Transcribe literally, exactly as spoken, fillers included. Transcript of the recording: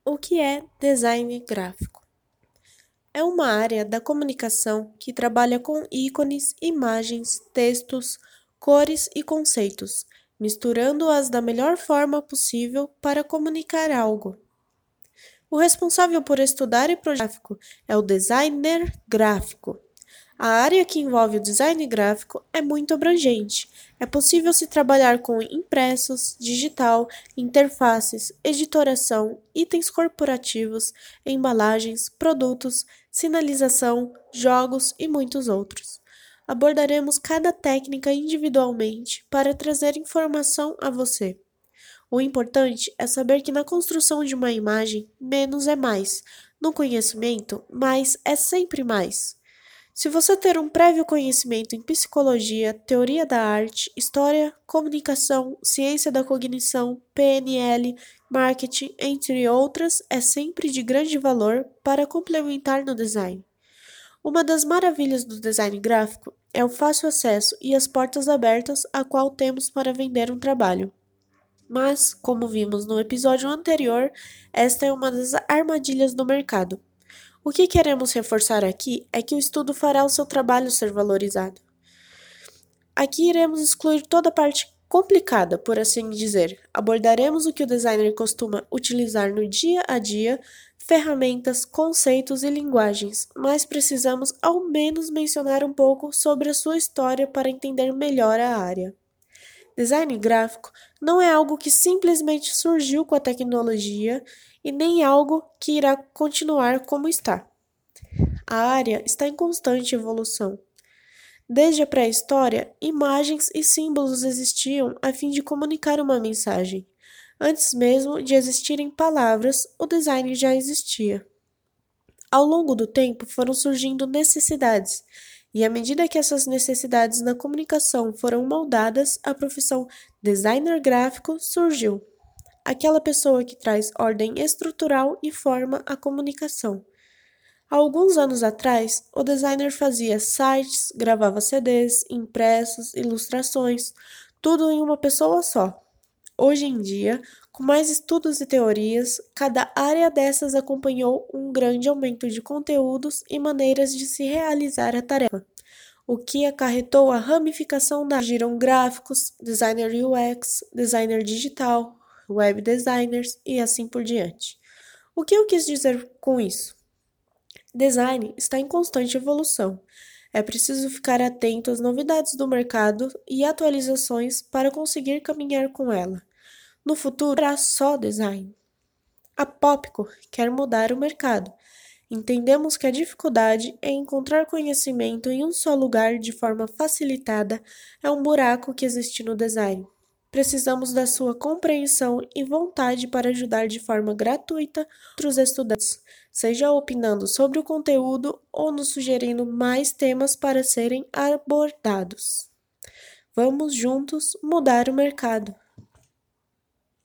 O que é design gráfico? É uma área da comunicação que trabalha com ícones, imagens, textos, cores e conceitos, misturando-as da melhor forma possível para comunicar algo. O responsável por estudar e projetar gráfico é o designer gráfico. A área que envolve o design gráfico é muito abrangente. É possível se trabalhar com impressos, digital, interfaces, editoração, itens corporativos, embalagens, produtos, sinalização, jogos e muitos outros. Abordaremos cada técnica individualmente para trazer informação a você. O importante é saber que na construção de uma imagem, menos é mais. No conhecimento, mais é sempre mais. Se você ter um prévio conhecimento em psicologia, teoria da arte, história, comunicação, ciência da cognição, P N L, marketing, entre outras, é sempre de grande valor para complementar no design. Uma das maravilhas do design gráfico é o fácil acesso e as portas abertas a qual temos para vender um trabalho. Mas, como vimos no episódio anterior, esta é uma das armadilhas do mercado. O que queremos reforçar aqui é que o estudo fará o seu trabalho ser valorizado. Aqui iremos excluir toda a parte complicada, por assim dizer. Abordaremos o que o designer costuma utilizar no dia a dia, ferramentas, conceitos e linguagens, mas precisamos ao menos mencionar um pouco sobre a sua história para entender melhor a área. Design gráfico não é algo que simplesmente surgiu com a tecnologia e nem algo que irá continuar como está. A área está em constante evolução. Desde a pré-história, imagens e símbolos existiam a fim de comunicar uma mensagem. Antes mesmo de existirem palavras, o design já existia. Ao longo do tempo foram surgindo necessidades, e à medida que essas necessidades na comunicação foram moldadas, a profissão designer gráfico surgiu. Aquela pessoa que traz ordem estrutural e forma à comunicação. Há alguns anos atrás, o designer fazia sites, gravava C Ds, impressos, ilustrações, tudo em uma pessoa só. Hoje em dia, com mais estudos e teorias, cada área dessas acompanhou um grande aumento de conteúdos e maneiras de se realizar a tarefa, o que acarretou a ramificação da surgiram gráficos, designer U X, designer digital, web designers e assim por diante. O que eu quis dizer com isso? Design está em constante evolução. É preciso ficar atento às novidades do mercado e atualizações para conseguir caminhar com ela. No futuro, será só design. A Popco quer mudar o mercado. Entendemos que a dificuldade em encontrar conhecimento em um só lugar de forma facilitada é um buraco que existe no design. Precisamos da sua compreensão e vontade para ajudar de forma gratuita outros estudantes, seja opinando sobre o conteúdo ou nos sugerindo mais temas para serem abordados. Vamos juntos mudar o mercado.